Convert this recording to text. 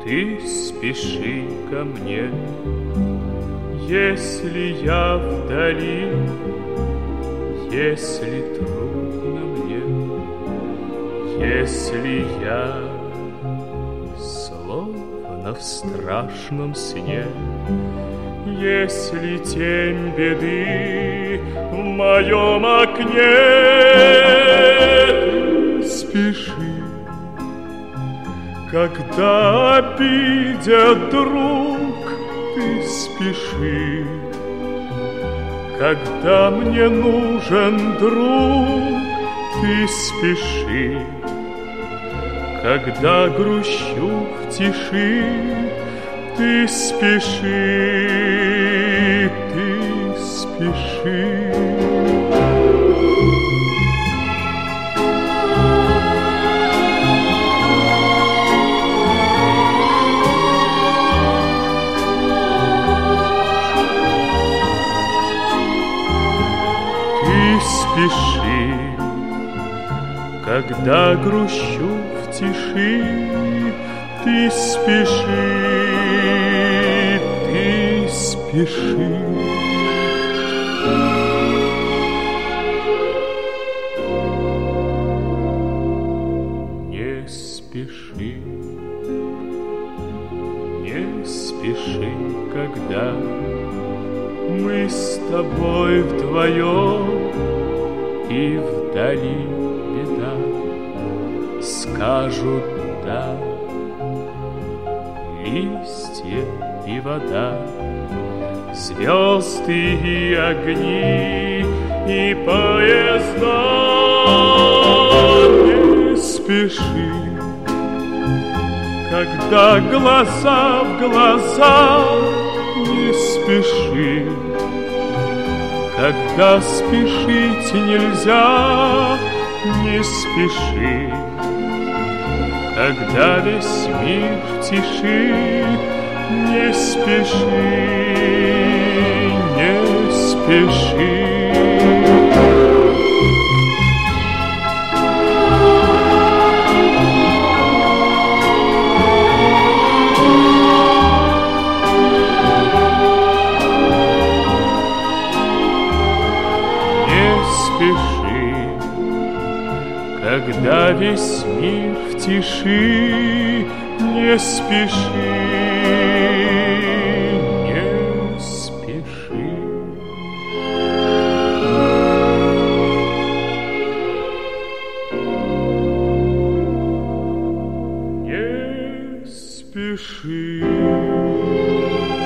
Ты спеши ко мне, если я вдали, если трудно мне, если я словно в страшном сне, если тень беды в моем окне. Ты спеши, когда обидят друг, ты спеши, когда мне нужен друг, ты спеши, когда грущу в тиши, ты спеши, ты спеши. Спеши, когда грущу в тиши, ты спеши, ты спеши. Не спеши, не спеши, когда мы с тобой вдвоем, и вдали беда, скажут да, листья и вода, звезды и огни, и поезда. Не спеши, когда глаза в глаза, не спеши, когда спешить нельзя, не спеши, когда весь мир в тиши, не спеши, не спеши. Когда весь мир в тиши, не спеши, не спеши. Не спеши.